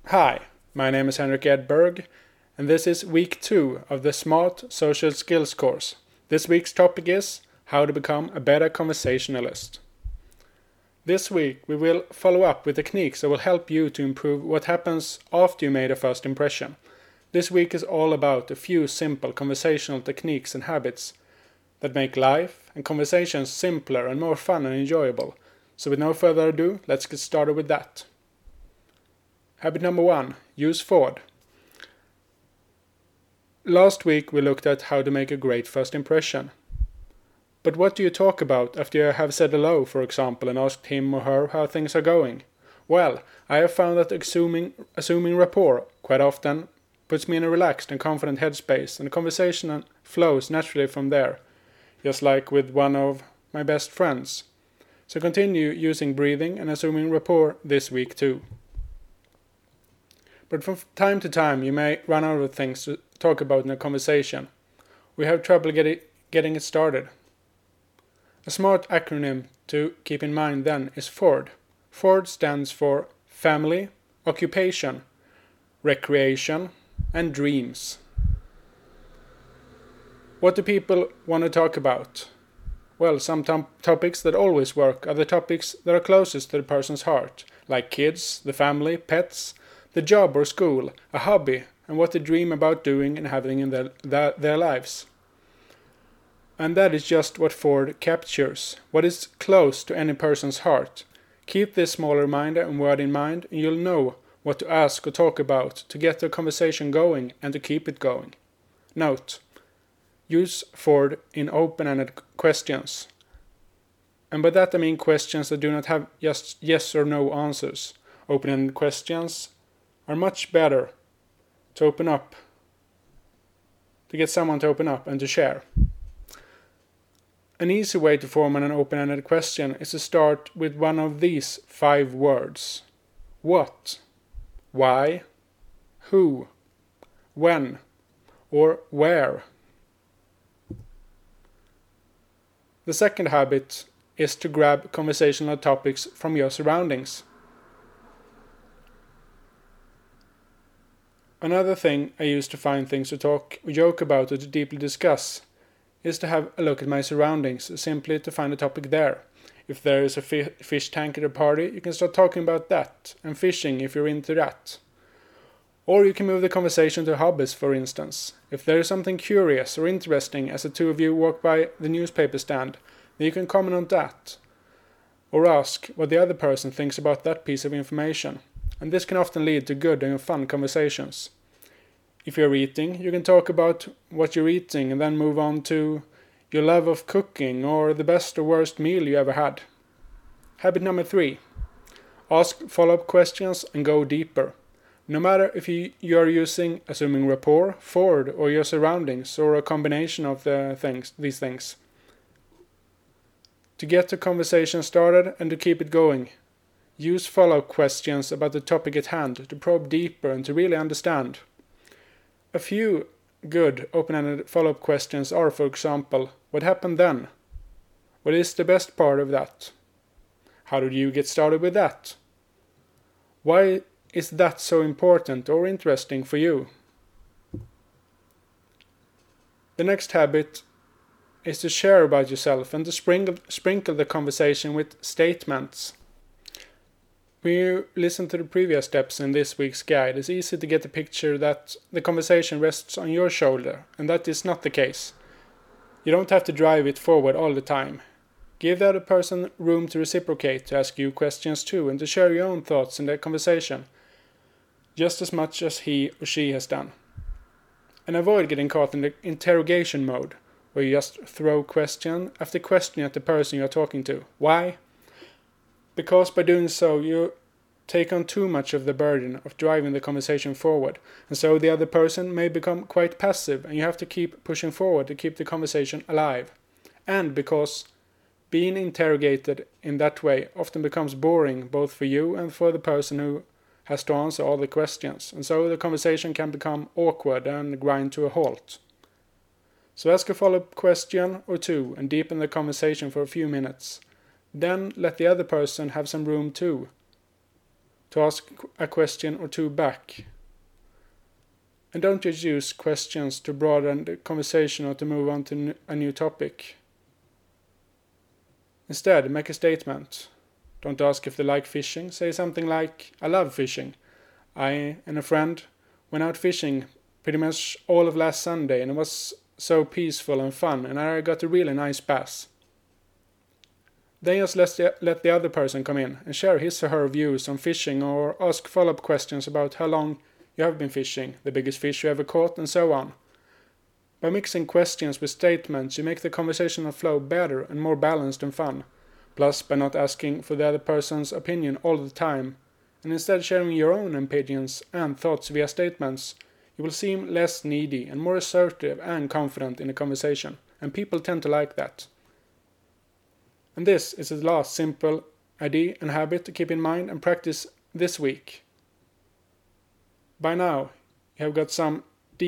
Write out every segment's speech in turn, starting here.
Hi, my name is Henrik Edberg, and this is week 2 of the Smart Social Skills course. This week's topic is how to become a better conversationalist. This week we will follow up with techniques that will help you to improve what happens after you made a first impression. This week is all about a few simple conversational techniques and habits that make life and conversations simpler and more fun and enjoyable. So with no further ado, let's get started with that. Habit number 1. Use Ford. Last week we looked at how to make a great first impression. But what do you talk about after you have said hello, for example, and asked him or her how things are going? Well, I have found that assuming rapport quite often puts me in a relaxed and confident headspace, and the conversation flows naturally from there, just like with one of my best friends. So continue using breathing and assuming rapport this week too. But from time to time you may run out of things to talk about in a conversation. We have trouble getting it started. A smart acronym to keep in mind then is FORD. FORD stands for family, occupation, recreation, and dreams. What do people want to talk about? Well, some topics that always work are the topics that are closest to the person's heart, like kids, the family, pets, the job or school, a hobby, and what they dream about doing and having in their lives. And that is just what Ford captures, what is close to any person's heart. Keep this small reminder and word in mind, and you'll know what to ask or talk about to get the conversation going and to keep it going. Note: use Ford in open-ended questions. And by that I mean questions that do not have just yes or no answers. Open-ended questions are much better to open up, to get someone to open up and to share. An easy way to form an open-ended question is to start with one of these 5 words. What, why, who, when, or where. The second habit is to grab conversational topics from your surroundings. Another thing I use to find things to talk or joke about or to deeply discuss is to have a look at my surroundings, simply to find a topic there. If there is a fish tank at a party, you can start talking about that, and fishing if you're into that. Or you can move the conversation to hobbies, for instance. If there is something curious or interesting as the two of you walk by the newspaper stand, then you can comment on that, or ask what the other person thinks about that piece of information. And this can often lead to good and fun conversations. If you're eating, you can talk about what you're eating and then move on to your love of cooking or the best or worst meal you ever had. Habit number 3. Ask follow-up questions and go deeper. No matter if you are using assuming rapport, Ford, or your surroundings, or a combination of these things. To get the conversation started and to keep it going, use follow-up questions about the topic at hand to probe deeper and to really understand. A few good open-ended follow-up questions are, for example, what happened then? What is the best part of that? How did you get started with that? Why is that so important or interesting for you? The next habit is to share about yourself and to sprinkle the conversation with statements. When you listen to the previous steps in this week's guide, it's easy to get the picture that the conversation rests on your shoulder, and that is not the case. You don't have to drive it forward all the time. Give the other person room to reciprocate, to ask you questions too, and to share your own thoughts in the conversation, just as much as he or she has done. And avoid getting caught in the interrogation mode, where you just throw question after question at the person you're talking to. Why? Because by doing so you take on too much of the burden of driving the conversation forward, and so the other person may become quite passive, and you have to keep pushing forward to keep the conversation alive. And because being interrogated in that way often becomes boring both for you and for the person who has to answer all the questions, and so the conversation can become awkward and grind to a halt. So ask a follow-up question or two and deepen the conversation for a few minutes. Then let the other person have some room too. to ask a question or two back. And don't just use questions to broaden the conversation or to move on to a new topic. Instead, make a statement. Don't ask if they like fishing. Say something like, I love fishing. I and a friend went out fishing pretty much all of last Sunday and it was so peaceful and fun and I got a really nice bass. Then just let the other person come in and share his or her views on fishing or ask follow-up questions about how long you have been fishing, the biggest fish you ever caught, and so on. By mixing questions with statements, you make the conversational flow better and more balanced and fun. Plus, by not asking for the other person's opinion all the time, and instead sharing your own opinions and thoughts via statements, you will seem less needy and more assertive and confident in the conversation, and people tend to like that. And this is the last simple idea and habit to keep in mind and practice this week. By now, you have got some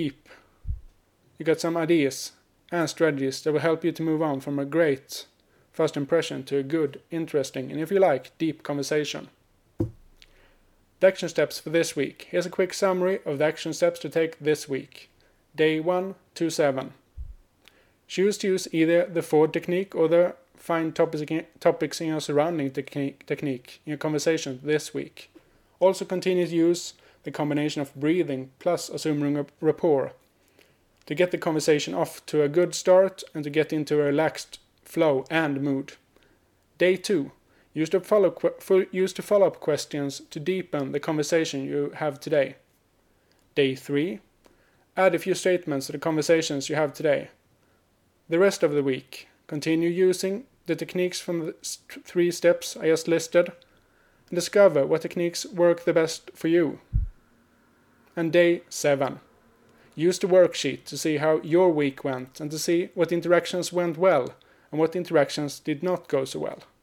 ideas and strategies that will help you to move on from a great first impression to a good, interesting, and if you like, deep conversation. The action steps for this week. Here's a quick summary of the action steps to take this week. Day 1 to 7. Choose to use either the Ford technique or the find topics in your surrounding technique in your conversation this week. Also continue to use the combination of breathing plus assuming rapport to get the conversation off to a good start and to get into a relaxed flow and mood. Day 2. Use the follow-up questions to deepen the conversation you have today. Day 3. Add a few statements to the conversations you have today. The rest of the week, continue using the techniques from the 3 steps I just listed and discover what techniques work the best for you. And day 7. Use the worksheet to see how your week went and to see what interactions went well and what interactions did not go so well.